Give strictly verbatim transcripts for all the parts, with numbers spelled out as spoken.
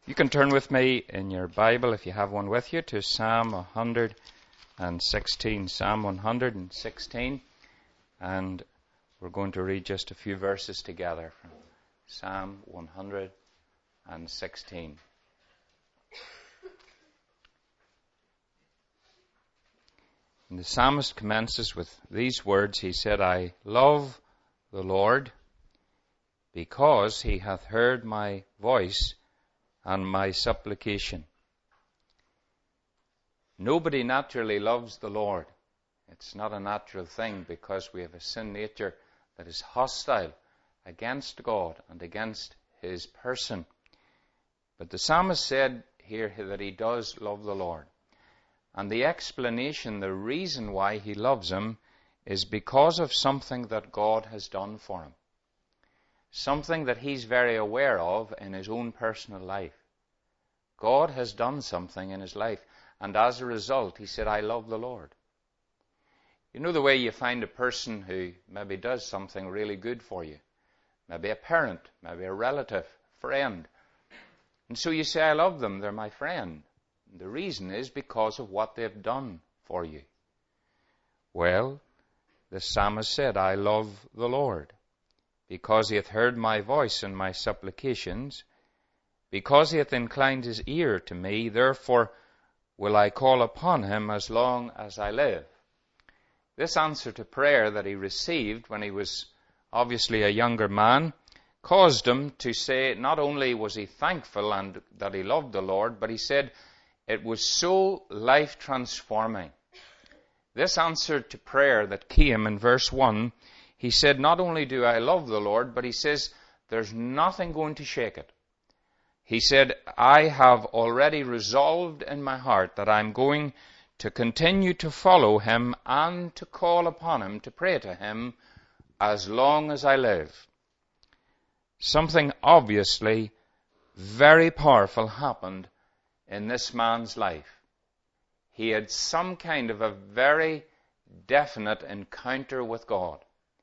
You can turn with me in your Bible, if you have one with you, to Psalm one hundred sixteen. Psalm one hundred sixteen. And we're going to read just a few verses together from Psalm one hundred sixteen. And the psalmist commences with these words. He said, I love the Lord because he hath heard my voice and my supplication. Nobody naturally loves the Lord. It's not a natural thing because we have a sin nature that is hostile against God and against his person. But the psalmist said here that he does love the Lord. And the explanation, the reason why he loves him, is because of something that God has done for him. Something that he's very aware of in his own personal life. God has done something in his life, and as a result, he said, I love the Lord. You know the way you find a person who maybe does something really good for you? Maybe a parent, maybe a relative, friend. And so you say, I love them, they're my friend. And the reason is because of what they've done for you. Well, the psalmist said, I love the Lord, because he hath heard my voice and my supplications, because he hath inclined his ear to me, therefore will I call upon him as long as I live. This answer to prayer that he received when he was obviously a younger man caused him to say not only was he thankful and that he loved the Lord, but he said it was so life-transforming. This answer to prayer that came in verse one, he said, not only do I love the Lord, but he says, there's nothing going to shake it. He said, I have already resolved in my heart that I'm going to continue to follow him and to call upon him, to pray to him as long as I live. Something obviously very powerful happened in this man's life. He had some kind of a very definite encounter with God.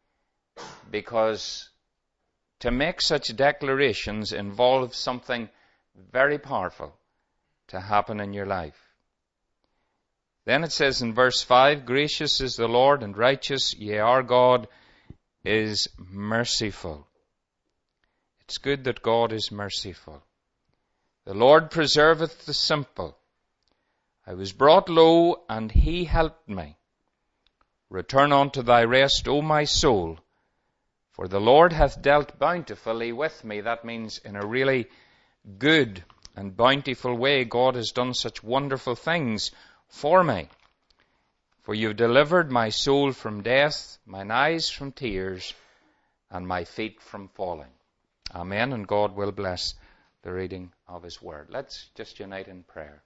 Because to make such declarations involves something very powerful to happen in your life. Then it says in verse five, gracious is the Lord and righteous, yea, our God is merciful. It's good that God is merciful. The Lord preserveth the simple. I was brought low, and he helped me. Return unto thy rest, O my soul, for the Lord hath dealt bountifully with me. That means in a really good and bountiful way. God has done such wonderful things for me. For you have delivered my soul from death, mine eyes from tears, and my feet from falling. Amen, and God will bless the reading of his word. Let's just unite in prayer.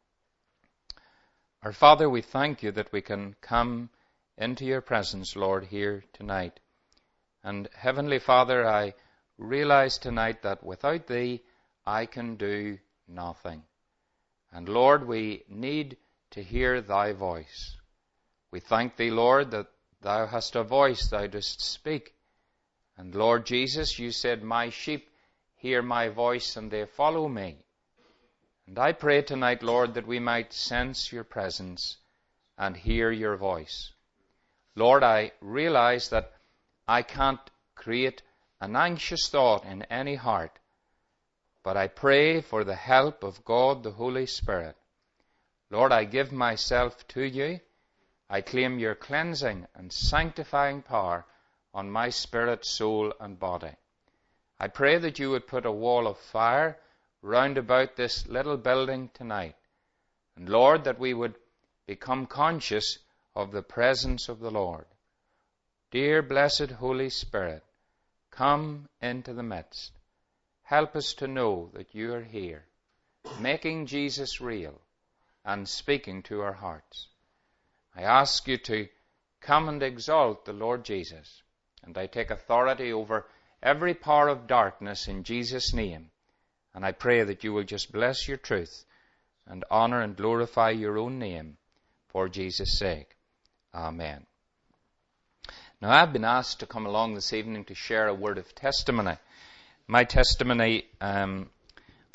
Our Father, we thank you that we can come into your presence, Lord, here tonight. And Heavenly Father, I realize tonight that without thee, I can do nothing. And Lord, we need to hear thy voice. We thank thee, Lord, that thou hast a voice, thou dost speak. And Lord Jesus, you said, my sheep hear my voice and they follow me. And I pray tonight, Lord, that we might sense your presence and hear your voice. Lord, I realize that I can't create an anxious thought in any heart, but I pray for the help of God, the Holy Spirit. Lord, I give myself to you. I claim your cleansing and sanctifying power on my spirit, soul, and body. I pray that you would put a wall of fire round about this little building tonight. And Lord, that we would become conscious of the presence of the Lord. Dear blessed Holy Spirit, come into the midst. Help us to know that you are here, making Jesus real and speaking to our hearts. I ask you to come and exalt the Lord Jesus. And I take authority over every power of darkness in Jesus' name. And I pray that you will just bless your truth and honor and glorify your own name for Jesus' sake. Amen. Now, I've been asked to come along this evening to share a word of testimony. My testimony um,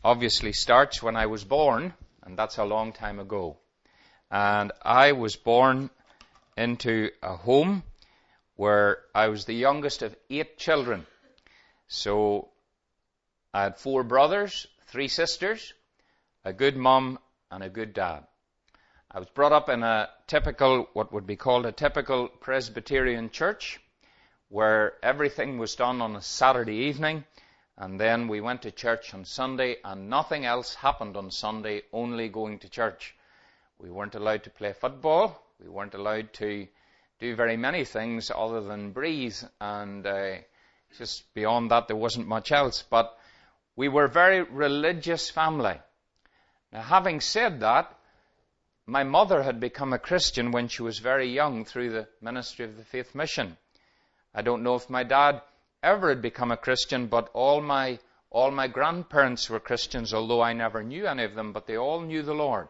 obviously starts when I was born, and that's a long time ago. And I was born into a home where I was the youngest of eight children. So I had four brothers, three sisters, a good mum, and a good dad. I was brought up in a typical, what would be called a typical Presbyterian church, where everything was done on a Saturday evening, and then we went to church on Sunday, and nothing else happened on Sunday, only going to church. We weren't allowed to play football. We weren't allowed to do very many things other than breathe, and uh, just beyond that there wasn't much else. But we were a very religious family. Now, having said that, my mother had become a Christian when she was very young through the ministry of the Faith Mission. I don't know if my dad ever had become a Christian, but all my all my grandparents were Christians, although I never knew any of them, but they all knew the Lord.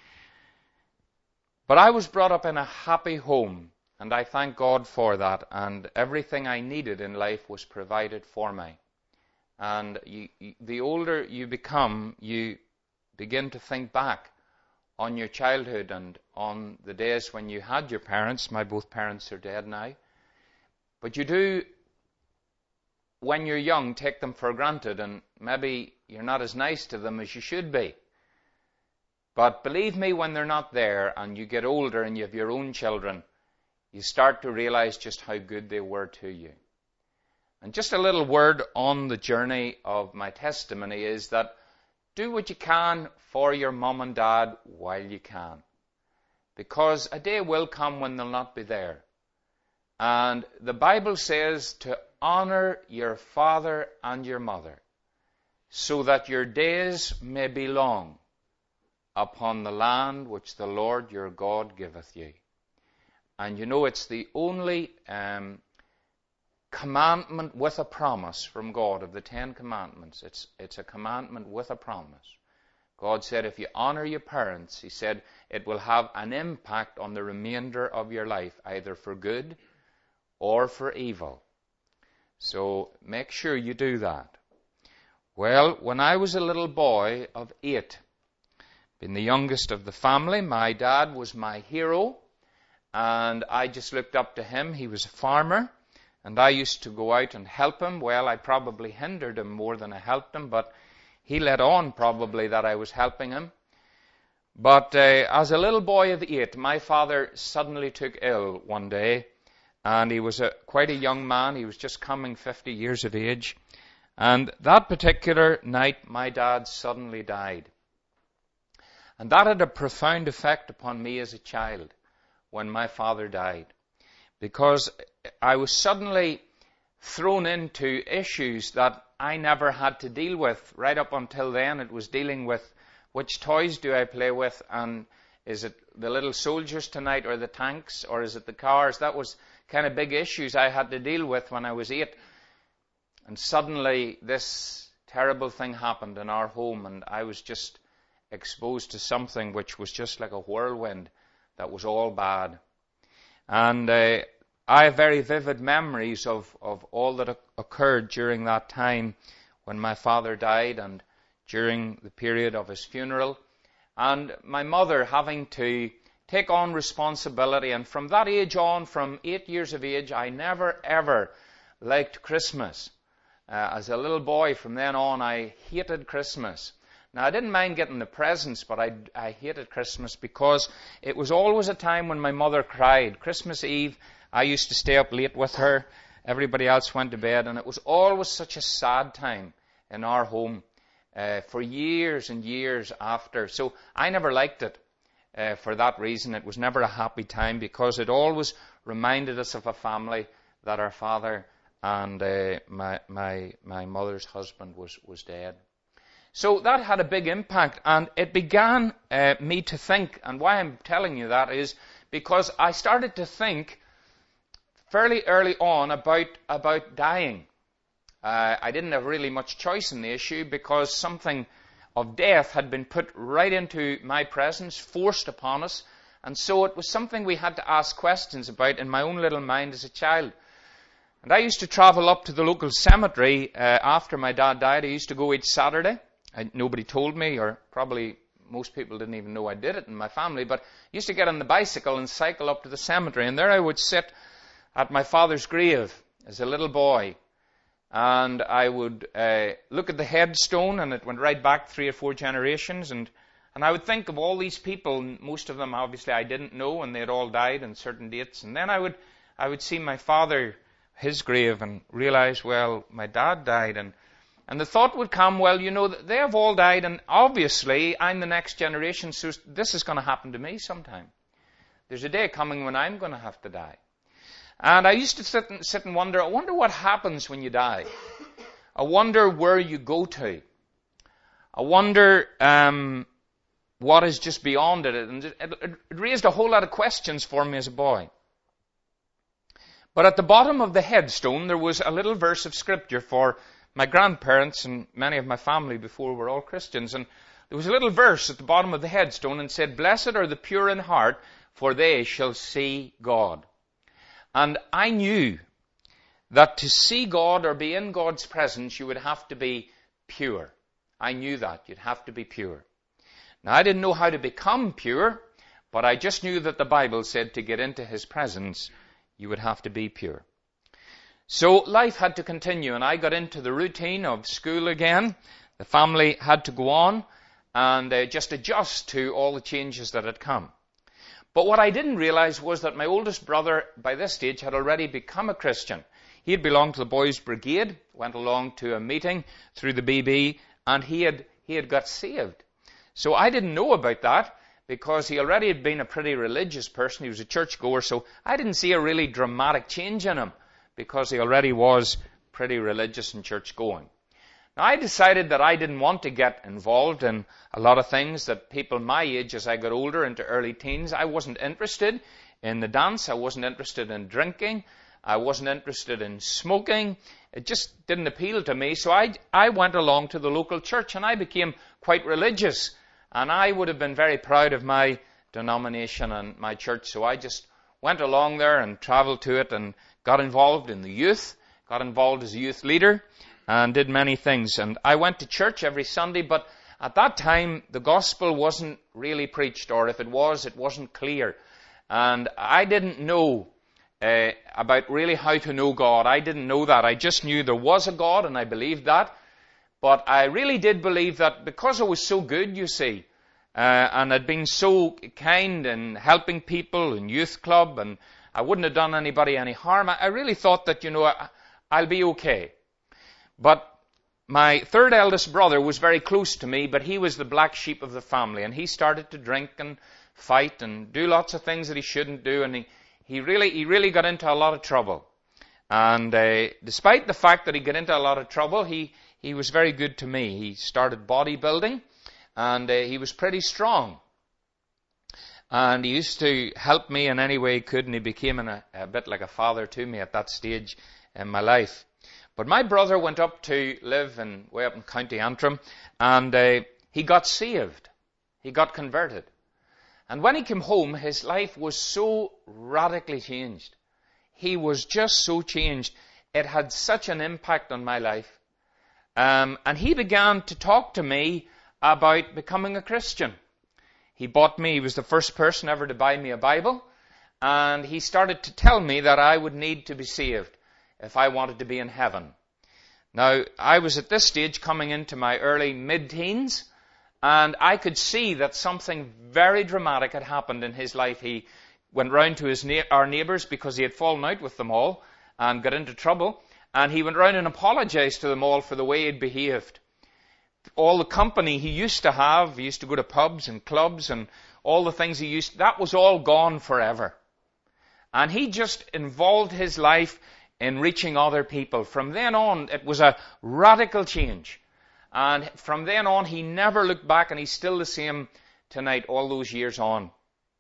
But I was brought up in a happy home, and I thank God for that, and everything I needed in life was provided for me. And you, you, the older you become, you begin to think back on your childhood and on the days when you had your parents. My both parents are dead now. But you do, when you're young, take them for granted, and maybe you're not as nice to them as you should be. But believe me, when they're not there and you get older and you have your own children, you start to realize just how good they were to you. And just a little word on the journey of my testimony is that do what you can for your mum and dad while you can. Because a day will come when they'll not be there. And the Bible says to honor your father and your mother, so that your days may be long upon the land which the Lord your God giveth you. And you know, it's the only um, commandment with a promise from God of the Ten Commandments. It's, it's a commandment with a promise. God said, if you honor your parents, he said, it will have an impact on the remainder of your life, either for good or for evil. So make sure you do that. Well, when I was a little boy of eight, being the youngest of the family, my dad was my hero, and I just looked up to him. He was a farmer, and I used to go out and help him. Well, I probably hindered him more than I helped him, but he let on probably that I was helping him. But uh, as a little boy of eight, my father suddenly took ill one day, and he was a, quite a young man. He was just coming fifty years of age. And that particular night, my dad suddenly died. And that had a profound effect upon me as a child when my father died. Because I was suddenly thrown into issues that I never had to deal with. Right up until then, it was dealing with which toys do I play with, and is it the little soldiers tonight or the tanks, or is it the cars? That was kind of big issues I had to deal with when I was eight. And suddenly this terrible thing happened in our home, and I was just exposed to something which was just like a whirlwind that was all bad. And uh, I have very vivid memories of, of all that occurred during that time when my father died and during the period of his funeral. And my mother having to take on responsibility. And from that age on, from eight years of age, I never ever liked Christmas. Uh, as a little boy, from then on, I hated Christmas. Now, I didn't mind getting the presents, but I, I hated Christmas because it was always a time when my mother cried. Christmas Eve, I used to stay up late with her. Everybody else went to bed, and it was always such a sad time in our home uh, for years and years after. So I never liked it uh, for that reason. It was never a happy time because it always reminded us of a family that our father and uh, my my my mother's husband was, was dead. So that had a big impact, and it began uh, me to think, and why I'm telling you that is because I started to think fairly early on about, about dying. Uh, I didn't have really much choice in the issue because something of death had been put right into my presence, forced upon us, and so it was something we had to ask questions about in my own little mind as a child. And I used to travel up to the local cemetery uh, after my dad died. I used to go each Saturday. I, nobody told me, or probably most people didn't even know I did it in my family, but I used to get on the bicycle and cycle up to the cemetery, and there I would sit at my father's grave as a little boy, and I would uh, look at the headstone, and it went right back three or four generations, and, and I would think of all these people, most of them obviously I didn't know, and they had all died on certain dates, and then I would I would see my father, his grave, and realize, well, my dad died, and And the thought would come, well, you know, they have all died, and obviously I'm the next generation, so this is going to happen to me sometime. There's a day coming when I'm going to have to die. And I used to sit and, sit and wonder, I wonder what happens when you die. I wonder where you go to. I wonder um, what is just beyond it. And it, it, it raised a whole lot of questions for me as a boy. But at the bottom of the headstone, there was a little verse of scripture for my grandparents and many of my family before were all Christians. And there was a little verse at the bottom of the headstone and said, "Blessed are the pure in heart, for they shall see God." And I knew that to see God or be in God's presence, you would have to be pure. I knew that. You'd have to be pure. Now, I didn't know how to become pure, but I just knew that the Bible said to get into His presence, you would have to be pure. So life had to continue, and I got into the routine of school again. The family had to go on and uh, just adjust to all the changes that had come. But what I didn't realize was that my oldest brother, by this stage, had already become a Christian. He had belonged to the Boys' Brigade, went along to a meeting through the B B, and he had he had got saved. So I didn't know about that, because he already had been a pretty religious person. He was a churchgoer, so I didn't see a really dramatic change in him, because he already was pretty religious and church-going. Now, I decided that I didn't want to get involved in a lot of things that people my age, as I got older into early teens, I wasn't interested in the dance. I wasn't interested in drinking. I wasn't interested in smoking. It just didn't appeal to me. So I, I went along to the local church, and I became quite religious. And I would have been very proud of my denomination and my church. So I just went along there and traveled to it and got involved in the youth, got involved as a youth leader, and did many things. And I went to church every Sunday, but at that time, the gospel wasn't really preached, or if it was, it wasn't clear. And I didn't know uh, about really how to know God. I didn't know that. I just knew there was a God, and I believed that. But I really did believe that because I was so good, you see, uh, and I'd been so kind and helping people in youth club, and I wouldn't have done anybody any harm, I, I really thought that, you know, I, I'll be okay. But my third eldest brother was very close to me, but he was the black sheep of the family, and he started to drink and fight and do lots of things that he shouldn't do, and he, he really he really got into a lot of trouble. And uh, despite the fact that he got into a lot of trouble, he, he was very good to me. He started bodybuilding, and uh, he was pretty strong. And he used to help me in any way he could, and he became an, a, a bit like a father to me at that stage in my life. But my brother went up to live in, way up in County Antrim, and uh, he got saved. He got converted. And when he came home, his life was so radically changed. He was just so changed. It had such an impact on my life. Um, and he began to talk to me about becoming a Christian. He bought me, he was the first person ever to buy me a Bible, and he started to tell me that I would need to be saved if I wanted to be in heaven. Now, I was at this stage coming into my early mid-teens, and I could see that something very dramatic had happened in his life. He went round to his na- our neighbours because he had fallen out with them all and got into trouble, and he went round and apologized to them all for the way he'd behaved. All the company he used to have, he used to go to pubs and clubs and all the things he used, that was all gone forever. And he just involved his life in reaching other people. From then on, it was a radical change. And from then on, he never looked back, and he's still the same tonight, all those years on.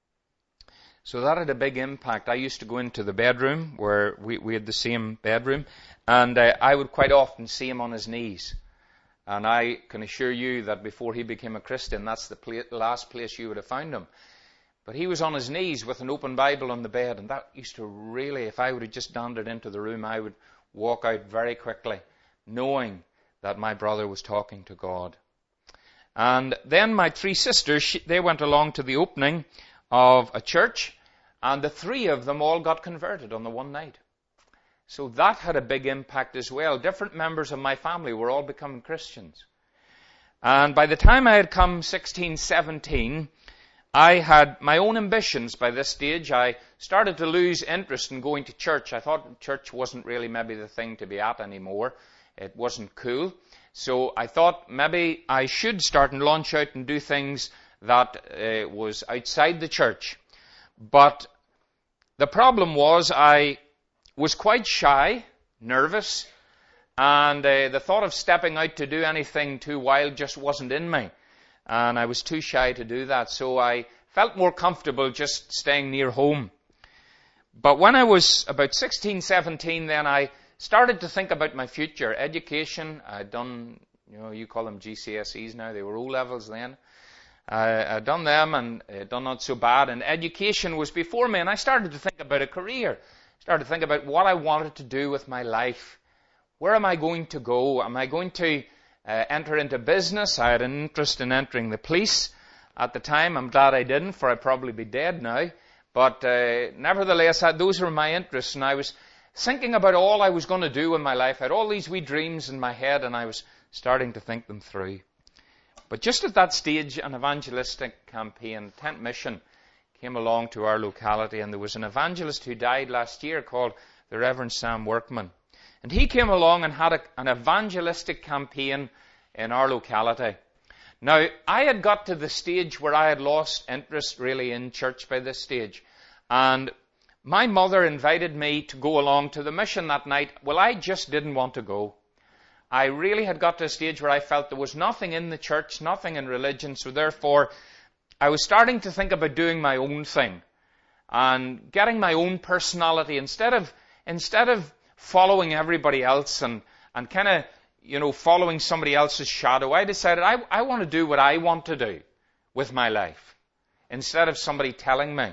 So that had a big impact. I used to go into the bedroom, where we, we had the same bedroom, and uh, I would quite often see him on his knees. And I can assure you that before he became a Christian, that's the pla- last place you would have found him. But he was on his knees with an open Bible on the bed, and that used to really, if I would have just wandered into the room, I would walk out very quickly, knowing that my brother was talking to God. And then my three sisters, she, they went along to the opening of a church, and the three of them all got converted on the one night. So that had a big impact as well. Different members of my family were all becoming Christians. And by the time I had come sixteen, seventeen, I had my own ambitions by this stage. I started to lose interest in going to church. I thought church wasn't really maybe the thing to be at anymore. It wasn't cool. So I thought maybe I should start and launch out and do things that uh, was outside the church. But the problem was I was quite shy, nervous, and uh, the thought of stepping out to do anything too wild just wasn't in me. And I was too shy to do that, so I felt more comfortable just staying near home. But when I was about sixteen, seventeen, then I started to think about my future. Education, I'd done, you know, you call them G C S Es now, they were O-levels then. I, I'd done them and uh, done not so bad, and education was before me, and I started to think about a career. Started to think about what I wanted to do with my life. Where am I going to go? Am I going to uh, enter into business? I had an interest in entering the police at the time. I'm glad I didn't, for I'd probably be dead now. But uh, nevertheless, I, those were my interests, and I was thinking about all I was going to do in my life. I had all these wee dreams in my head, and I was starting to think them through. But just at that stage, an evangelistic campaign, Tent Mission, came along to our locality, and there was an evangelist who died last year called the Reverend Sam Workman. And he came along and had a, an evangelistic campaign in our locality. Now, I had got to the stage where I had lost interest really in church by this stage. And my mother invited me to go along to the mission that night. Well, I just didn't want to go. I really had got to a stage where I felt there was nothing in the church, nothing in religion, so therefore I was starting to think about doing my own thing and getting my own personality instead of instead of following everybody else and, and kind of, you know, following somebody else's shadow. I decided I, I want to do what I want to do with my life instead of somebody telling me.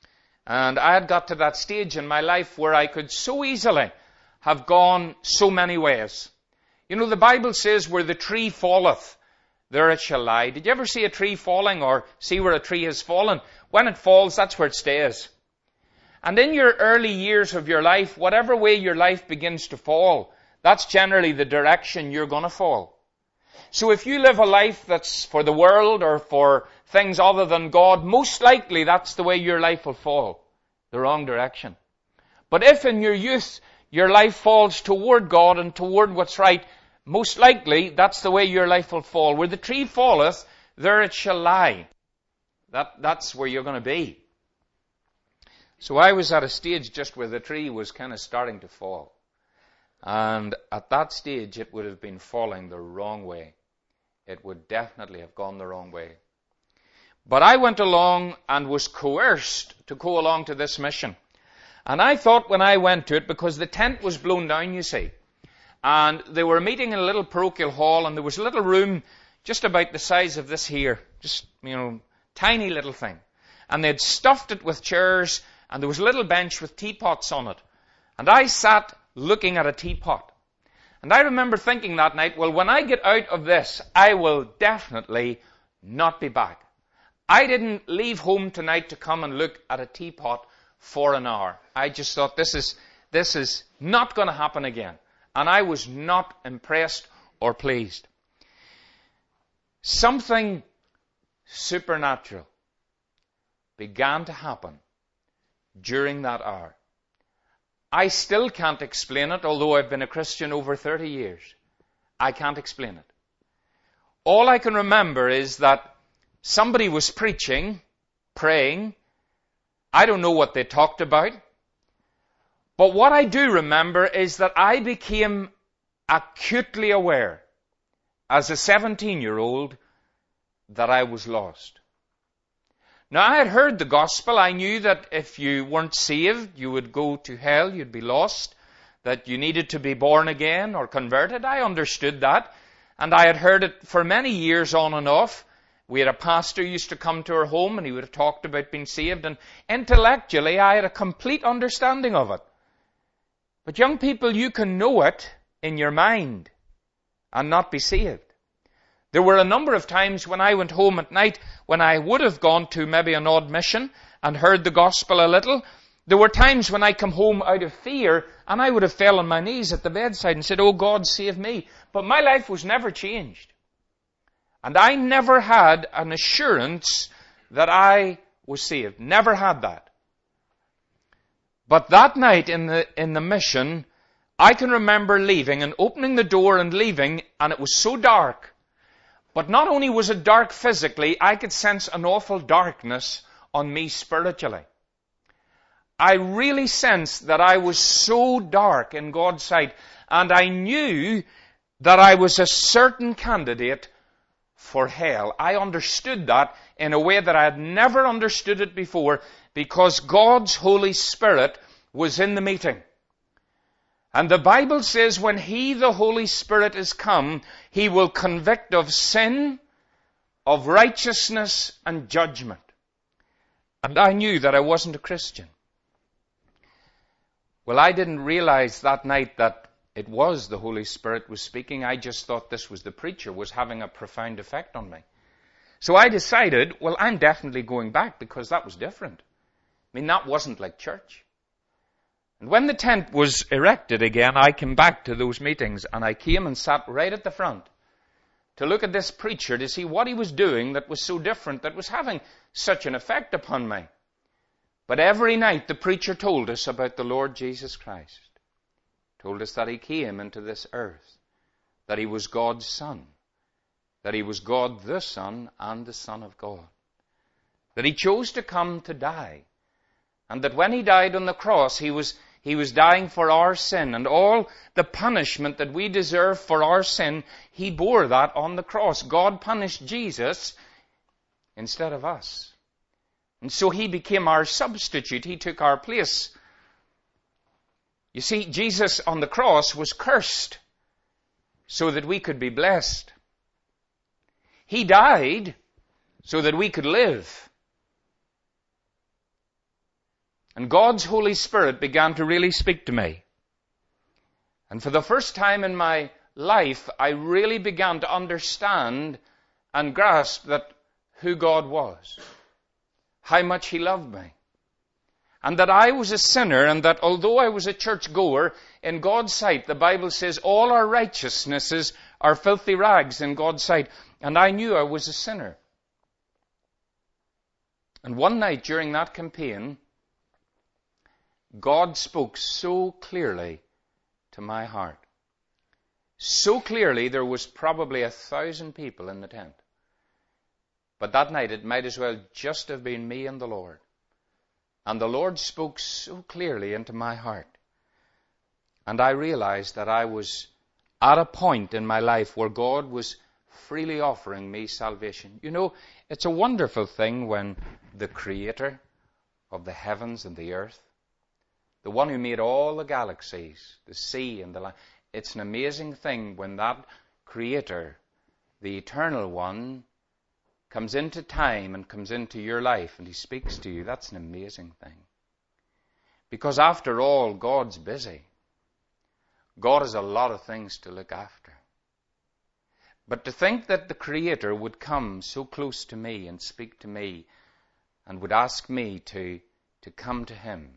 And I had got to that stage in my life where I could so easily have gone so many ways. You know, the Bible says, where the tree falleth, there it shall lie. Did you ever see a tree falling or see where a tree has fallen? When it falls, that's where it stays. And in your early years of your life, whatever way your life begins to fall, that's generally the direction you're going to fall. So if you live a life that's for the world or for things other than God, most likely that's the way your life will fall, the wrong direction. But if in your youth your life falls toward God and toward what's right, most likely that's the way your life will fall. Where the tree falleth, there it shall lie. That, that's where you're going to be. So I was at a stage just where the tree was kind of starting to fall. And at that stage, it would have been falling the wrong way. It would definitely have gone the wrong way. But I went along and was coerced to go along to this mission. And I thought when I went to it, because the tent was blown down, you see, and they were meeting in a little parochial hall, and there was a little room just about the size of this here, just, you know, tiny little thing. And they'd stuffed it with chairs, and there was a little bench with teapots on it. And I sat looking at a teapot. And I remember thinking that night, well, when I get out of this, I will definitely not be back. I didn't leave home tonight to come and look at a teapot for an hour. I just thought, this is, this is not going to happen again. And I was not impressed or pleased. Something supernatural began to happen during that hour. I still can't explain it, although I've been a Christian over thirty years. I can't explain it. All I can remember is that somebody was preaching, praying. I don't know what they talked about. But what I do remember is that I became acutely aware as a seventeen-year-old that I was lost. Now, I had heard the gospel. I knew that if you weren't saved, you would go to hell, you'd be lost, that you needed to be born again or converted. I understood that, and I had heard it for many years on and off. We had a pastor who used to come to our home, and he would have talked about being saved, and intellectually I had a complete understanding of it. But young people, you can know it in your mind and not be saved. There were a number of times when I went home at night, when I would have gone to maybe an odd mission and heard the gospel a little. There were times when I come home out of fear and I would have fell on my knees at the bedside and said, "Oh God, save me." But my life was never changed. And I never had an assurance that I was saved. Never had that. But that night in the, in the mission, I can remember leaving and opening the door and leaving, and it was so dark. But not only was it dark physically, I could sense an awful darkness on me spiritually. I really sensed that I was so dark in God's sight, and I knew that I was a certain candidate for hell. I understood that in a way that I had never understood it before, because God's Holy Spirit was in the meeting. And the Bible says when He, the Holy Spirit, is come, He will convict of sin, of righteousness, and judgment. And I knew that I wasn't a Christian. Well, I didn't realize that night that it was the Holy Spirit was speaking. I just thought this was the preacher, was having a profound effect on me. So I decided, well, I'm definitely going back, because that was different. I mean, that wasn't like church. And when the tent was erected again, I came back to those meetings, and I came and sat right at the front to look at this preacher, to see what he was doing that was so different, that was having such an effect upon me. But every night the preacher told us about the Lord Jesus Christ. Told us that He came into this earth, that He was God's Son, that He was God the Son and the Son of God, that He chose to come to die, and that when He died on the cross, He was He was dying for our sin, and all the punishment that we deserve for our sin, He bore that on the cross. God punished Jesus instead of us. And so He became our substitute. He took our place. You see, Jesus on the cross was cursed so that we could be blessed. He died so that we could live. And God's Holy Spirit began to really speak to me. And for the first time in my life, I really began to understand and grasp that who God was, how much He loved me, and that I was a sinner, and that although I was a church goer, in God's sight, the Bible says all our righteousnesses are filthy rags in God's sight, and I knew I was a sinner. And one night during that campaign, God spoke so clearly to my heart. So clearly there was probably a thousand people in the tent. But that night it might as well just have been me and the Lord. And the Lord spoke so clearly into my heart. And I realized that I was at a point in my life where God was freely offering me salvation. You know, it's a wonderful thing when the Creator of the heavens and the earth, the one who made all the galaxies, the sea and the land, it's an amazing thing when that Creator, the Eternal One, comes into time and comes into your life and He speaks to you. That's an amazing thing. Because after all, God's busy. God has a lot of things to look after. But to think that the Creator would come so close to me and speak to me and would ask me to, to come to Him,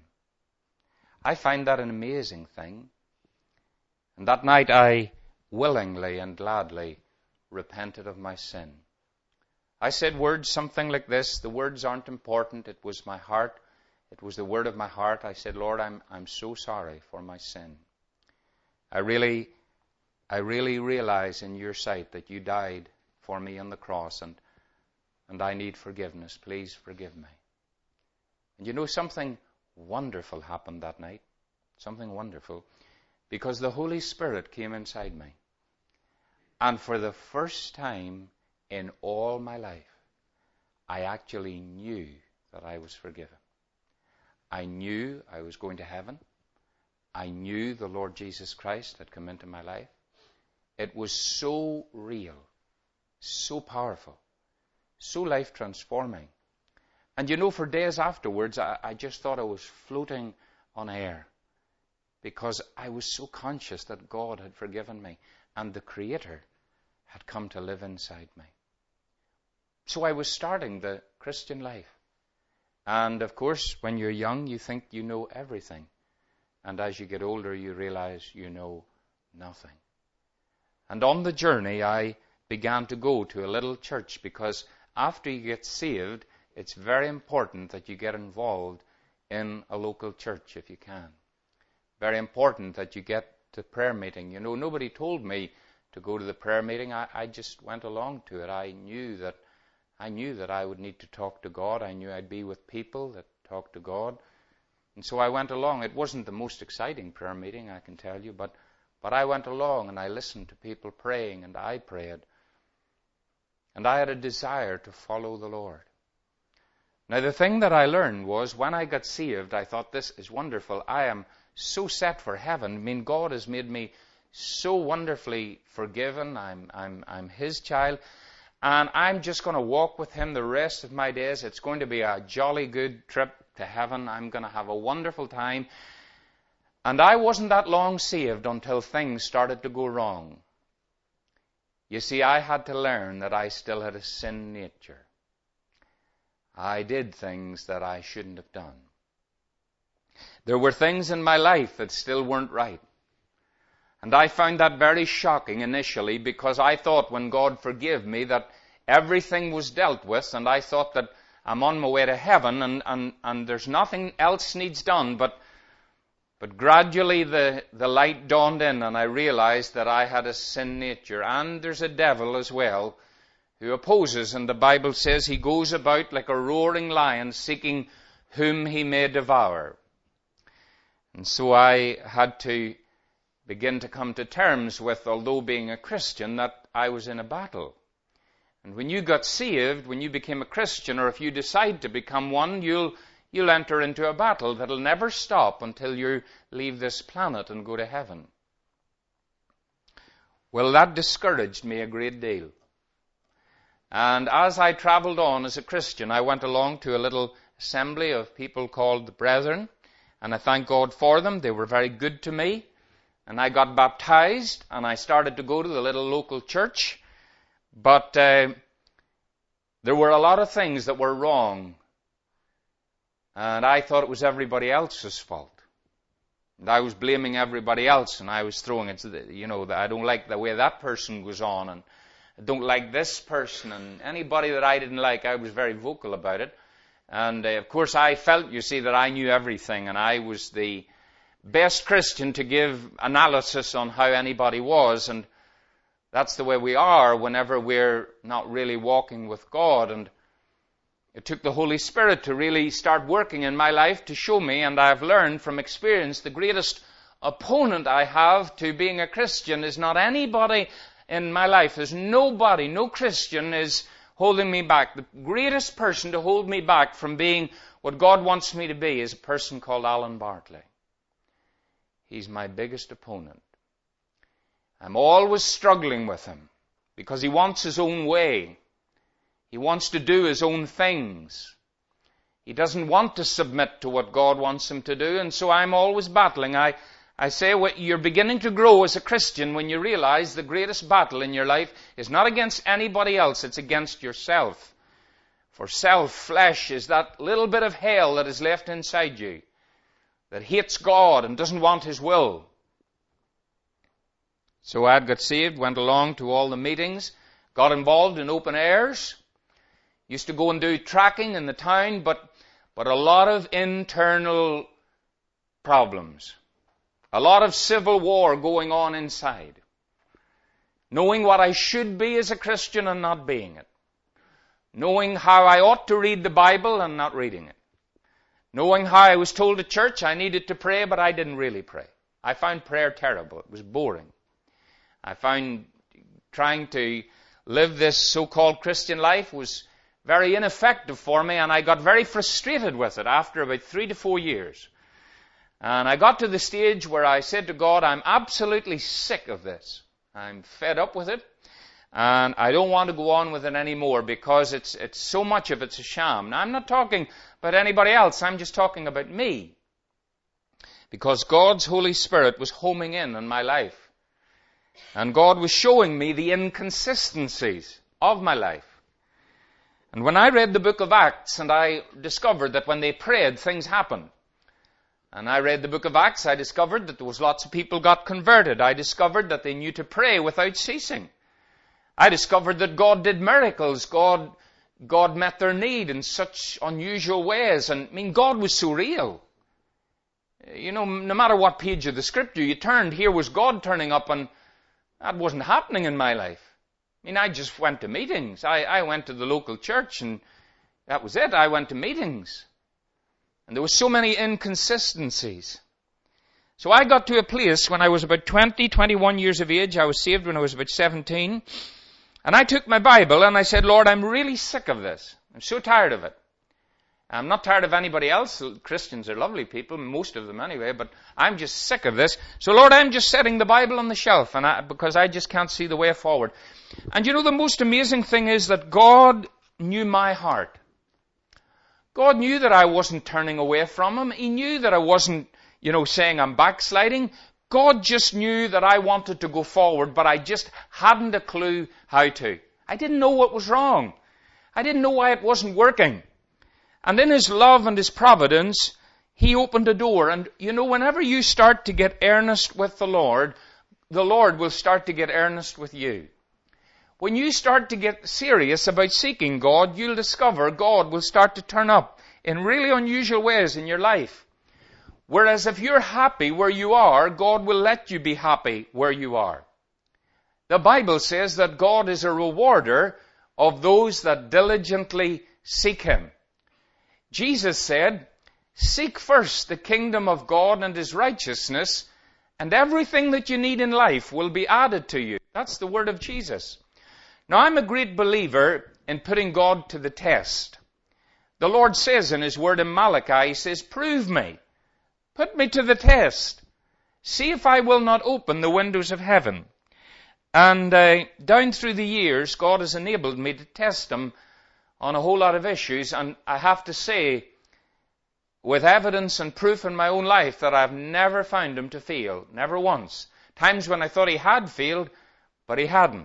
I find that an amazing thing. And that night I willingly and gladly repented of my sin. I said words something like this. The words aren't important. It was my heart. It was the word of my heart. I said, Lord, I'm, I'm so sorry for my sin. I really, I really realize in your sight that you died for me on the cross, and, and I need forgiveness. Please forgive me. And you know, something wonderful happened that night. Something wonderful. Because the Holy Spirit came inside me. And for the first time in all my life, I actually knew that I was forgiven. I knew I was going to heaven. I knew the Lord Jesus Christ had come into my life. It was so real, so powerful, so life-transforming. And you know, for days afterwards, I, I just thought I was floating on air because I was so conscious that God had forgiven me and the Creator had come to live inside me. So I was starting the Christian life. And of course, when you're young, you think you know everything. And as you get older, you realize you know nothing. And on the journey, I began to go to a little church, because after you get saved, it's very important that you get involved in a local church if you can. Very important that you get to prayer meeting. You know, nobody told me to go to the prayer meeting. I, I just went along to it. I knew that I knew that I would need to talk to God. I knew I'd be with people that talk to God. And so I went along. It wasn't the most exciting prayer meeting, I can tell you, but, but I went along and I listened to people praying, and I prayed. And I had a desire to follow the Lord. Now, the thing that I learned was, when I got saved, I thought, this is wonderful. I am so set for heaven. I mean, God has made me so wonderfully forgiven. I'm, I'm, I'm His child. And I'm just going to walk with Him the rest of my days. It's going to be a jolly good trip to heaven. I'm going to have a wonderful time. And I wasn't that long saved until things started to go wrong. You see, I had to learn that I still had a sin nature. I did things that I shouldn't have done. There were things in my life that still weren't right. And I found that very shocking initially, because I thought when God forgave me that everything was dealt with, and I thought that I'm on my way to heaven and, and, and there's nothing else needs done. But, but gradually the, the light dawned in, and I realized that I had a sin nature. And there's a devil as well who opposes, and the Bible says he goes about like a roaring lion seeking whom he may devour. And so I had to begin to come to terms with, although being a Christian, that I was in a battle. And when you got saved, when you became a Christian, or if you decide to become one, you'll you'll enter into a battle that'll never stop until you leave this planet and go to heaven. Well, that discouraged me a great deal. And as I traveled on as a Christian, I went along to a little assembly of people called the Brethren, and I thank God for them. They were very good to me. And I got baptized, and I started to go to the little local church. But uh, there were a lot of things that were wrong. And I thought it was everybody else's fault. And I was blaming everybody else, and I was throwing it to the, you know, I don't like the way that person goes on, and I don't like this person, and anybody that I didn't like, I was very vocal about it. And uh, of course I felt, you see, that I knew everything, and I was the best Christian to give analysis on how anybody was, and that's the way we are whenever we're not really walking with God. And it took the Holy Spirit to really start working in my life to show me, and I've learned from experience, the greatest opponent I have to being a Christian is not anybody in my life. There's nobody, no Christian is holding me back. The greatest person to hold me back from being what God wants me to be is a person called Alan Bartley. He's my biggest opponent. I'm always struggling with him because he wants his own way. He wants to do his own things. He doesn't want to submit to what God wants him to do, and so I'm always battling. I, I say you're beginning to grow as a Christian when you realize the greatest battle in your life is not against anybody else, it's against yourself. For self, flesh, is that little bit of hell that is left inside you, that hates God and doesn't want His will. So I got saved, went along to all the meetings, got involved in open airs, used to go and do tracking in the town, but, but a lot of internal problems. A lot of civil war going on inside. Knowing what I should be as a Christian and not being it. Knowing how I ought to read the Bible and not reading it. Knowing how I was told at church I needed to pray, but I didn't really pray. I found prayer terrible. It was boring. I found trying to live this so-called Christian life was very ineffective for me, and I got very frustrated with it after about three to four years. And I got to the stage where I said to God, I'm absolutely sick of this. I'm fed up with it, and I don't want to go on with it anymore because it's it's so much of it's a sham. Now, I'm not talking about anybody else. I'm just talking about me. Because God's Holy Spirit was homing in on my life. And God was showing me the inconsistencies of my life. And when I read the book of Acts, and I discovered that when they prayed, things happened. And I read the book of Acts, I discovered that there was lots of people got converted. I discovered that they knew to pray without ceasing. I discovered that God did miracles. God, God met their need in such unusual ways. And I mean, God was so real. You know, no matter what page of the scripture you turned, here was God turning up, and that wasn't happening in my life. I mean, I just went to meetings. I, I went to the local church, and that was it. I went to meetings. And there were so many inconsistencies. So I got to a place when I was about twenty, twenty-one years of age. I was saved when I was about seventeen. And I took my Bible and I said, Lord, I'm really sick of this. I'm so tired of it. I'm not tired of anybody else. Christians are lovely people, most of them anyway, but I'm just sick of this. So Lord, I'm just setting the Bible on the shelf, and I, because I just can't see the way forward. And you know, the most amazing thing is that God knew my heart. God knew that I wasn't turning away from Him. He knew that I wasn't, you know, saying I'm backsliding. God just knew that I wanted to go forward, but I just hadn't a clue how to. I didn't know what was wrong. I didn't know why it wasn't working. And in His love and His providence, He opened a door. And you know, whenever you start to get earnest with the Lord, the Lord will start to get earnest with you. When you start to get serious about seeking God, you'll discover God will start to turn up in really unusual ways in your life. Whereas if you're happy where you are, God will let you be happy where you are. The Bible says that God is a rewarder of those that diligently seek Him. Jesus said, seek first the kingdom of God and His righteousness, and everything that you need in life will be added to you. That's the word of Jesus. Now, I'm a great believer in putting God to the test. The Lord says in His word in Malachi, He says, prove me. Put me to the test. See if I will not open the windows of heaven. And uh, down through the years, God has enabled me to test Him on a whole lot of issues, and I have to say, with evidence and proof in my own life, that I've never found Him to fail. Never once. Times when I thought He had failed, but He hadn't.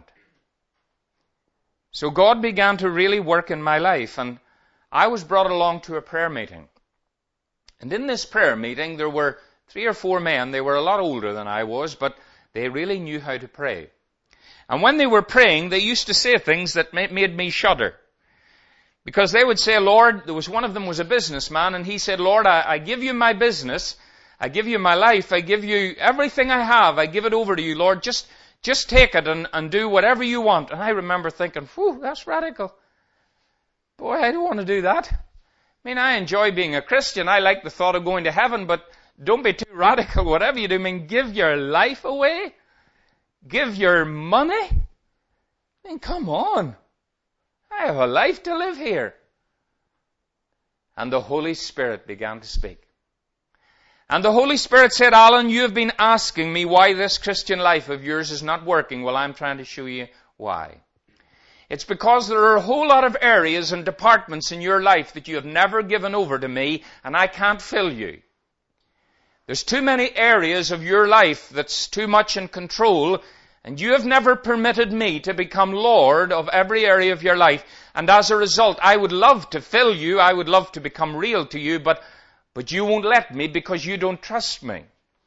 So God began to really work in my life, and I was brought along to a prayer meeting. And in this prayer meeting, there were three or four men. They were a lot older than I was, but they really knew how to pray. And when they were praying, they used to say things that made me shudder. Because they would say, Lord, there was one of them was a businessman, and he said, Lord, I, I give you my business, I give you my life, I give you everything I have, I give it over to you, Lord, just, just take it and, and do whatever you want. And I remember thinking, whew, that's radical. Boy, I don't want to do that. I mean, I enjoy being a Christian, I like the thought of going to heaven, but don't be too radical, whatever you do. I mean, give your life away? Give your money? I mean, come on. I have a life to live here. And the Holy Spirit began to speak. And the Holy Spirit said, Alan, you have been asking me why this Christian life of yours is not working. Well, I'm trying to show you why. It's because there are a whole lot of areas and departments in your life that you have never given over to me, and I can't fill you. There's too many areas of your life that's too much in control, and you have never permitted me to become Lord of every area of your life. And as a result, I would love to fill you. I would love to become real to you, but, but you won't let me because you don't trust me.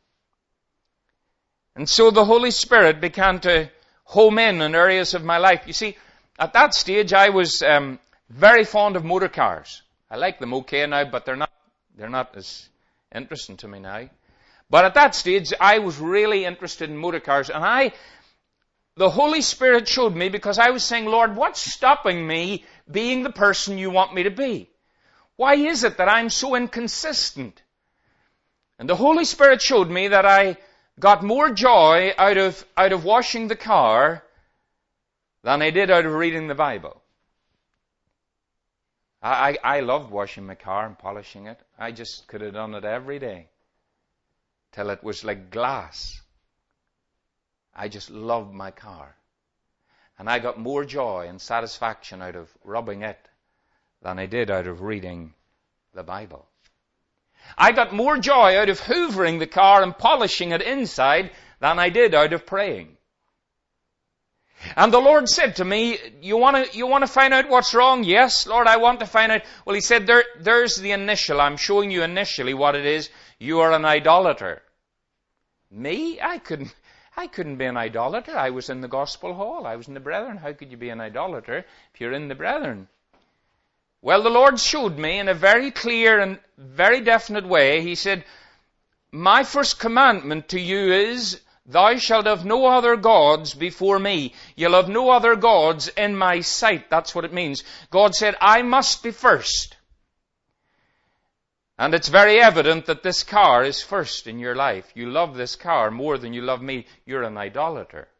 And so the Holy Spirit began to home in on areas of my life. You see, at that stage, I was um, very fond of motor cars. I like them okay now, but they're not, they're not as interesting to me now. But at that stage, I was really interested in motor cars, and I... The Holy Spirit showed me, because I was saying, Lord, what's stopping me being the person you want me to be? Why is it that I'm so inconsistent? And the Holy Spirit showed me that I got more joy out of, out of washing the car than I did out of reading the Bible. I, I, I loved washing my car and polishing it. I just could have done it every day till it was like glass. I just loved my car. And I got more joy and satisfaction out of rubbing it than I did out of reading the Bible. I got more joy out of hoovering the car and polishing it inside than I did out of praying. And the Lord said to me, you want to, you want to find out what's wrong? Yes, Lord, I want to find out. Well, he said, there, there's the initial. I'm showing you initially what it is. You are an idolater. Me? I couldn't, I couldn't be an idolater. I was in the gospel hall. I was in the brethren. How could you be an idolater if you're in the brethren? Well, the Lord showed me in a very clear and very definite way. He said, my first commandment to you is, thou shalt have no other gods before me. You'll have no other gods in my sight. That's what it means. God said, I must be first. And it's very evident that this car is first in your life. You love this car more than you love me. You're an idolater.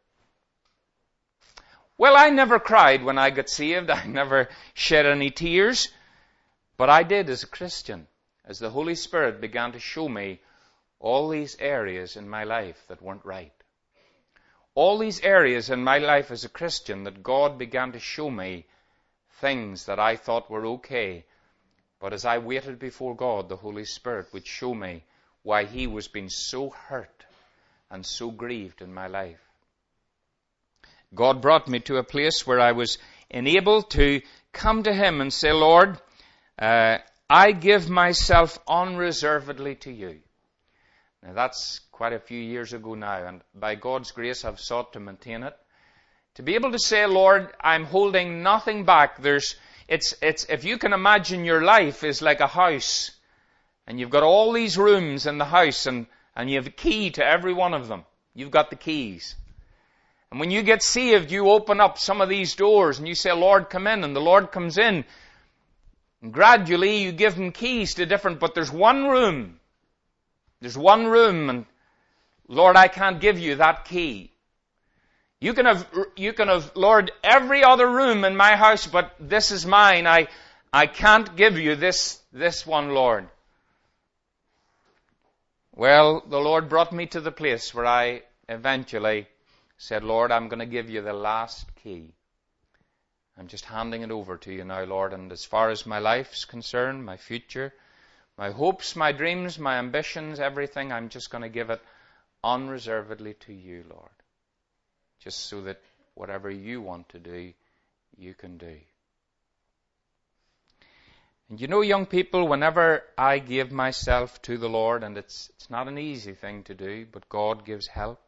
Well, I never cried when I got saved. I never shed any tears. But I did as a Christian, as the Holy Spirit began to show me all these areas in my life that weren't right. All these areas in my life as a Christian that God began to show me things that I thought were okay. But as I waited before God, the Holy Spirit would show me why He was being so hurt and so grieved in my life. God brought me to a place where I was enabled to come to Him and say, Lord, uh, I give myself unreservedly to you. Now that's quite a few years ago now, and by God's grace I've sought to maintain it. To be able to say, Lord, I'm holding nothing back. There's, it's, it's, if you can imagine your life is like a house, and you've got all these rooms in the house, and, and you have a key to every one of them. You've got the keys. And when you get saved, you open up some of these doors, and you say, Lord, come in, and the Lord comes in. And gradually you give Him keys to different, but there's one room. There's one room, and Lord, I can't give you that key. You can have, you can have, Lord, every other room in my house, but this is mine. I, I can't give you this, this one, Lord. Well, the Lord brought me to the place where I eventually said, Lord, I'm going to give you the last key. I'm just handing it over to you now, Lord, and as far as my life's concerned, my future, my hopes, my dreams, my ambitions, everything, I'm just going to give it unreservedly to you, Lord. Just so that whatever you want to do, you can do. And you know, young people, whenever I give myself to the Lord, and it's, it's not an easy thing to do, but God gives help.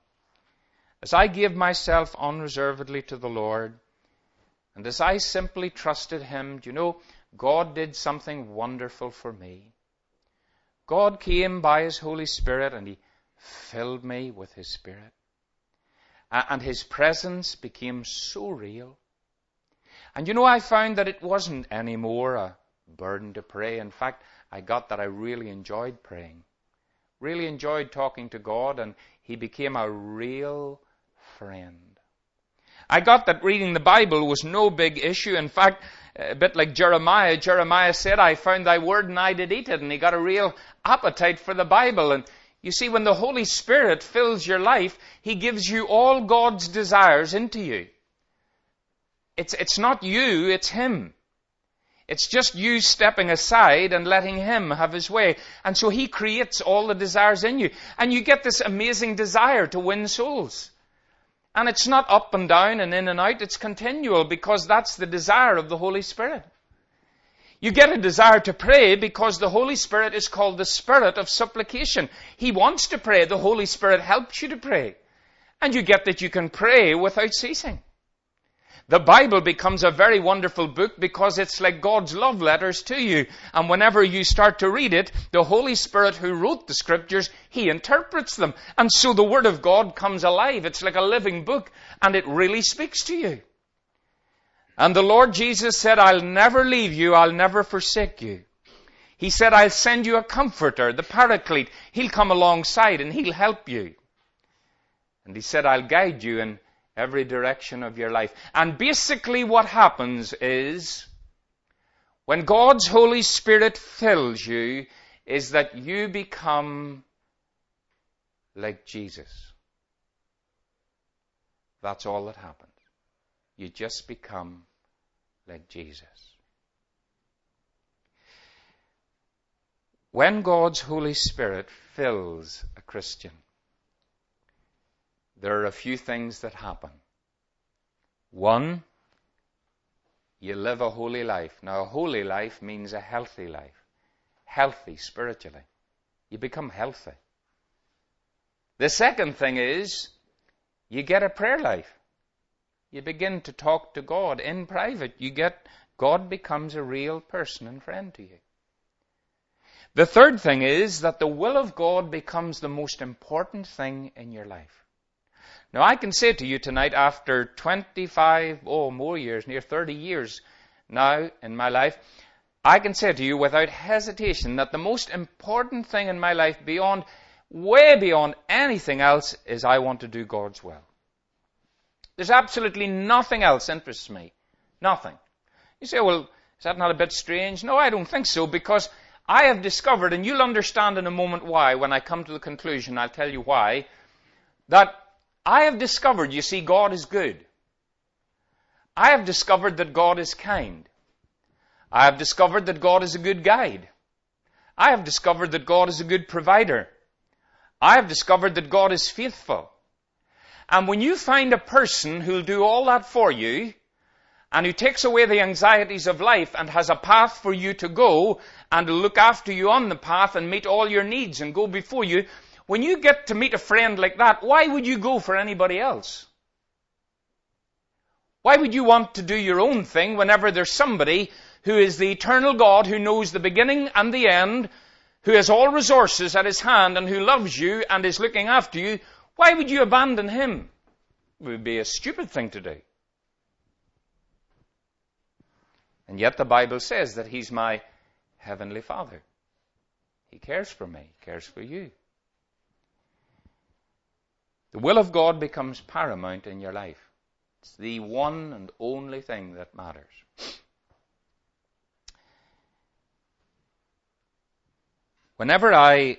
As I gave myself unreservedly to the Lord, and as I simply trusted Him, do you know, God did something wonderful for me. God came by His Holy Spirit and He filled me with His Spirit. And His presence became so real. And you know, I found that it wasn't anymore a burden to pray. In fact, I got that I really enjoyed praying. Really enjoyed talking to God, and He became a real friend. I got that reading the Bible was no big issue. In fact, a bit like Jeremiah, Jeremiah said, I found thy word and I did eat it. And he got a real appetite for the Bible. And you see, when the Holy Spirit fills your life, He gives you all God's desires into you. It's, it's not you, it's Him. It's just you stepping aside and letting Him have His way. And so He creates all the desires in you. And you get this amazing desire to win souls. And it's not up and down and in and out, it's continual, because that's the desire of the Holy Spirit. You get a desire to pray because the Holy Spirit is called the Spirit of supplication. He wants to pray. The Holy Spirit helps you to pray. And you get that you can pray without ceasing. The Bible becomes a very wonderful book because it's like God's love letters to you. And whenever you start to read it, the Holy Spirit who wrote the Scriptures, He interprets them. And so the Word of God comes alive. It's like a living book, and it really speaks to you. And the Lord Jesus said, I'll never leave you, I'll never forsake you. He said, I'll send you a comforter, the Paraclete. He'll come alongside and He'll help you. And He said, I'll guide you in every direction of your life. And basically what happens is, when God's Holy Spirit fills you, is that you become like Jesus. That's all that happens. You just become like Jesus. When God's Holy Spirit fills a Christian, there are a few things that happen. One, you live a holy life. Now, a holy life means a healthy life. Healthy spiritually. You become healthy. The second thing is, you get a prayer life. You begin to talk to God in private. You get, God becomes a real person and friend to you. The third thing is that the will of God becomes the most important thing in your life. Now, I can say to you tonight, after twenty-five, oh, more years, near thirty years now in my life, I can say to you without hesitation that the most important thing in my life, beyond, way beyond anything else, is I want to do God's will. There's absolutely nothing else interests me. Nothing. You say, well, is that not a bit strange? No, I don't think so, because I have discovered, and you'll understand in a moment why, when I come to the conclusion, I'll tell you why, that I have discovered, you see, God is good. I have discovered that God is kind. I have discovered that God is a good guide. I have discovered that God is a good provider. I have discovered that God is faithful. And when you find a person who'll do all that for you, and who takes away the anxieties of life and has a path for you to go, and will look after you on the path and meet all your needs and go before you, when you get to meet a friend like that, why would you go for anybody else? Why would you want to do your own thing whenever there's somebody who is the eternal God, who knows the beginning and the end, who has all resources at his hand, and who loves you and is looking after you? Why would you abandon him? It would be a stupid thing to do. And yet the Bible says that he's my heavenly Father. He cares for me. He cares for you. The will of God becomes paramount in your life. It's the one and only thing that matters. Whenever I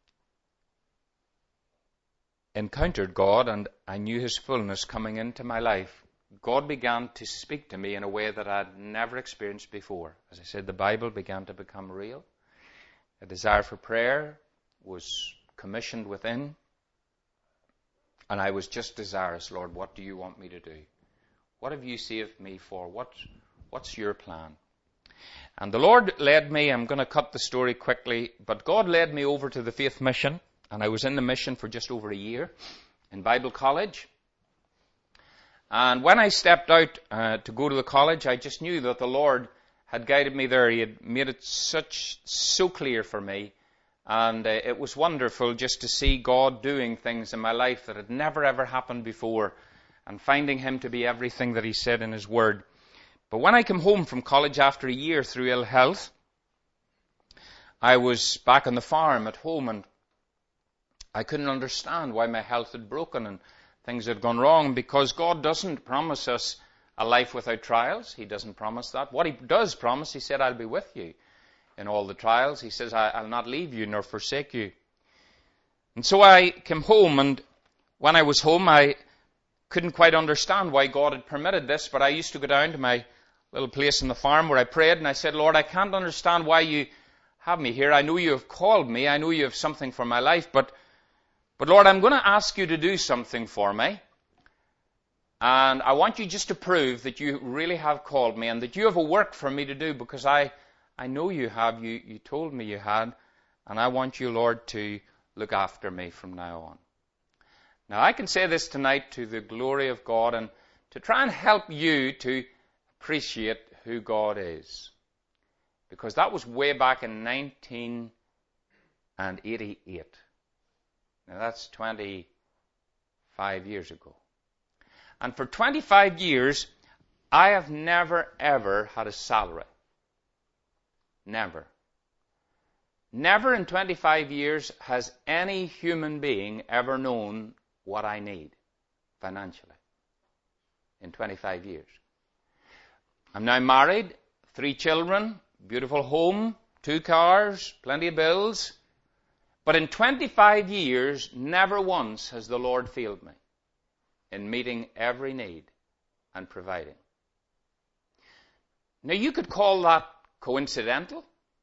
encountered God and I knew his fullness coming into my life, God began to speak to me in a way that I'd never experienced before. As I said, the Bible began to become real. A desire for prayer was commissioned within. And I was just desirous, Lord, what do you want me to do? What have you saved me for? What, what's your plan? And the Lord led me, I'm going to cut the story quickly, but God led me over to the Faith Mission. And I was in the mission for just over a year in Bible college. And when I stepped out uh, to go to the college, I just knew that the Lord had guided me there. He had made it such so clear for me. And uh, it was wonderful just to see God doing things in my life that had never ever happened before, and finding him to be everything that he said in his word. But when I came home from college after a year through ill health, I was back on the farm at home, and I couldn't understand why my health had broken and things had gone wrong, because God doesn't promise us a life without trials. He doesn't promise that. What he does promise, he said, I'll be with you in all the trials. He says, I'll not leave you nor forsake you. And so I came home, and when I was home, I couldn't quite understand why God had permitted this, but I used to go down to my little place on the farm where I prayed, and I said, Lord, I can't understand why you have me here. I know you have called me. I know you have something for my life, but But Lord, I'm going to ask you to do something for me. And I want you just to prove that you really have called me and that you have a work for me to do, because I, I know you have. You, you told me you had. And I want you, Lord, to look after me from now on. Now, I can say this tonight to the glory of God and to try and help you to appreciate who God is. Because that was way back in nineteen eighty-eight. Now, that's twenty-five years ago. And for twenty-five years, I have never, ever had a salary. Never. Never in twenty-five years has any human being ever known what I need financially. In twenty-five years. I'm now married, three children, beautiful home, two cars, plenty of bills. But in twenty-five years, never once has the Lord failed me in meeting every need and providing. Now, you could call that coincidental,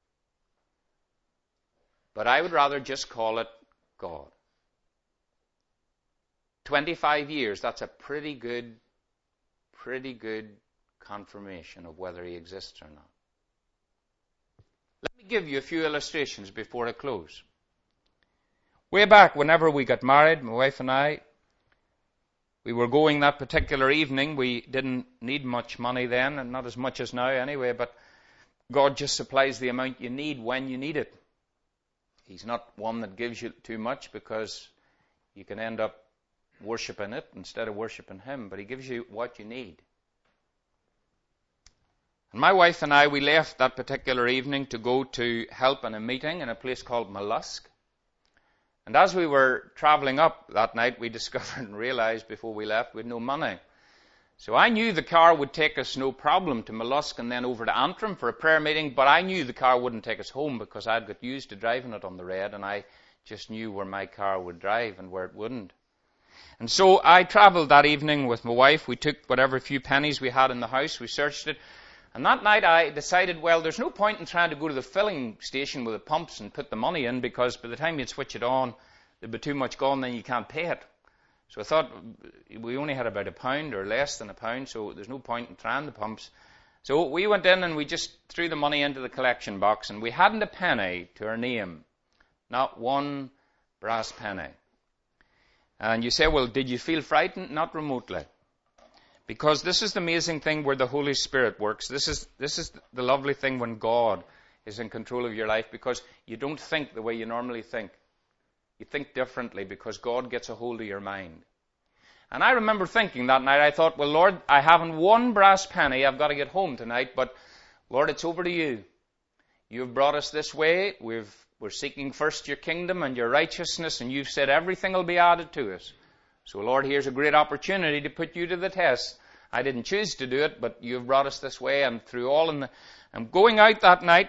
but I would rather just call it God. twenty-five years, that's a pretty good, pretty good confirmation of whether he exists or not. Let me give you a few illustrations before I close. Way back, whenever we got married, my wife and I, we were going that particular evening. We didn't need much money then, and not as much as now anyway, but God just supplies the amount you need when you need it. He's not one that gives you too much because you can end up worshiping it instead of worshiping Him, but He gives you what you need. And my wife and I, we left that particular evening to go to help in a meeting in a place called Mollusk. And as we were travelling up that night, we discovered and realised before we left we had no money. So I knew the car would take us no problem to Mollusk and then over to Antrim for a prayer meeting, but I knew the car wouldn't take us home because I'd got used to driving it on the red, and I just knew where my car would drive and where it wouldn't. And so I travelled that evening with my wife. We took whatever few pennies we had in the house, we searched it, and that night I decided, well, there's no point in trying to go to the filling station with the pumps and put the money in, because by the time you'd switch it on, there'd be too much gone, then you can't pay it. So I thought, we only had about a pound or less than a pound, so there's no point in trying the pumps. So we went in and we just threw the money into the collection box, and we hadn't a penny to our name. Not one brass penny. And you say, well, did you feel frightened? Not remotely. Because this is the amazing thing where the Holy Spirit works. This is this is the lovely thing when God is in control of your life, because you don't think the way you normally think. You think differently because God gets a hold of your mind. And I remember thinking that night, I thought, well, Lord, I haven't one brass penny. I've got to get home tonight, but Lord, it's over to you. You've brought us this way. We've, we're seeking first your kingdom and your righteousness, and you've said everything will be added to us. So, Lord, here's a great opportunity to put you to the test. I didn't choose to do it, but you've brought us this way, and through all. And I'm going out that night.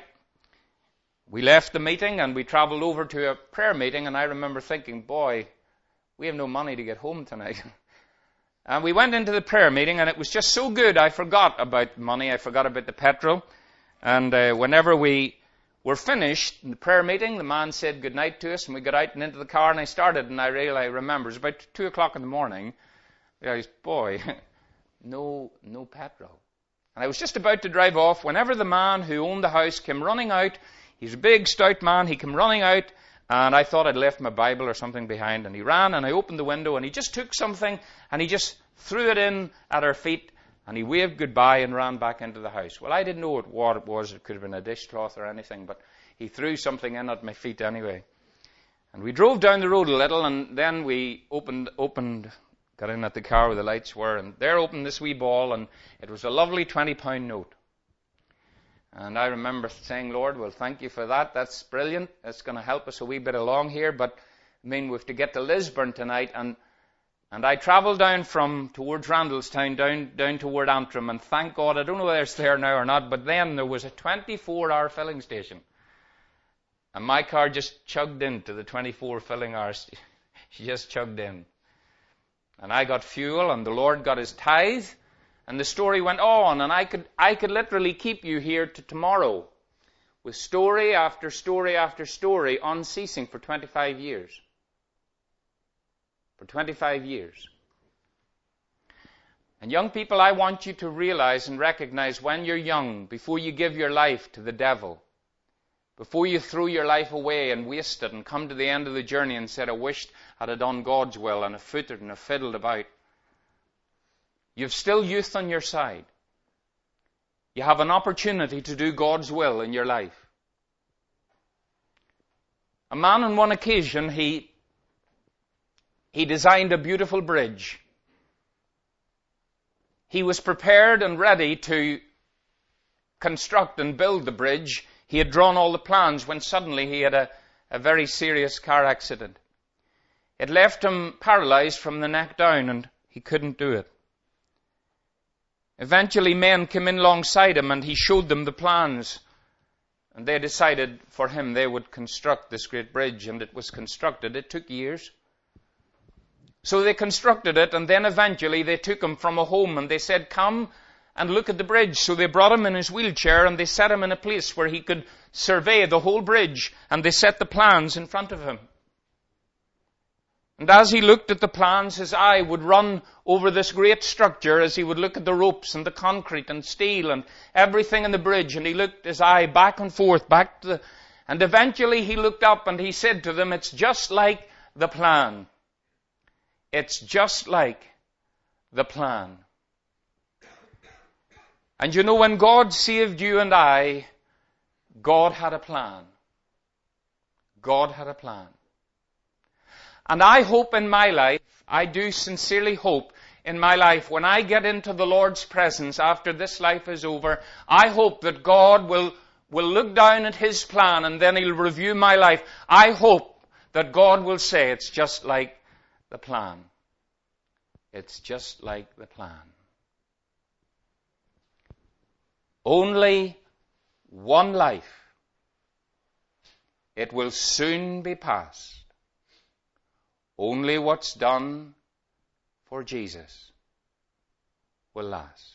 We left the meeting and we travelled over to a prayer meeting, and I remember thinking, boy, we have no money to get home tonight. And we went into the prayer meeting, and it was just so good, I forgot about money, I forgot about the petrol. And uh, whenever we were finished in the prayer meeting, the man said good night to us, and we got out and into the car, and I started, and I really I remember, it was about two o'clock in the morning, I realized, boy, no, no petrol. And I was just about to drive off whenever the man who owned the house came running out. He's a big, stout man. He came running out, and I thought I'd left my Bible or something behind. And he ran, and I opened the window, and he just took something, and he just threw it in at our feet, and he waved goodbye and ran back into the house. Well, I didn't know what it was. It could have been a dishcloth or anything, but he threw something in at my feet anyway. And we drove down the road a little, and then we opened, opened, got in at the car where the lights were, and there opened this wee ball, and it was a lovely twenty-pound note. And I remember saying, Lord, well, thank you for that. That's brilliant. That's going to help us a wee bit along here. But, I mean, we have to get to Lisburn tonight. And and I travelled down from towards Randallstown, down down toward Antrim. And thank God, I don't know whether it's there now or not, but then there was a twenty-four hour filling station. And my car just chugged into the twenty-four filling hours. She just chugged in. And I got fuel, and the Lord got his tithe. And the story went on, and I could I could literally keep you here to tomorrow with story after story after story, unceasing for twenty-five years. For twenty-five years. And young people, I want you to realize and recognize when you're young, before you give your life to the devil, before you throw your life away and waste it and come to the end of the journey and said, I wished I'd have done God's will and I footed and I fiddled about. You've still youth on your side. You have an opportunity to do God's will in your life. A man on one occasion, he, he designed a beautiful bridge. He was prepared and ready to construct and build the bridge. He had drawn all the plans when suddenly he had a, a very serious car accident. It left him paralyzed from the neck down, and he couldn't do it. Eventually men came in alongside him and he showed them the plans. And they decided for him they would construct this great bridge, and it was constructed. It took years. So they constructed it, and then eventually they took him from a home and they said, come and look at the bridge. So they brought him in his wheelchair and they set him in a place where he could survey the whole bridge, and they set the plans in front of him. And as he looked at the plans, his eye would run over this great structure as he would look at the ropes and the concrete and steel and everything in the bridge. And he looked his eye back and forth, back to the, and eventually he looked up and he said to them, it's just like the plan. It's just like the plan. And you know, when God saved you and I, God had a plan. God had a plan. And I hope in my life, I do sincerely hope in my life, when I get into the Lord's presence after this life is over, I hope that God will, will look down at His plan and then He'll review my life. I hope that God will say, it's just like the plan. It's just like the plan. Only one life. It will soon be past. Only what's done for Jesus will last.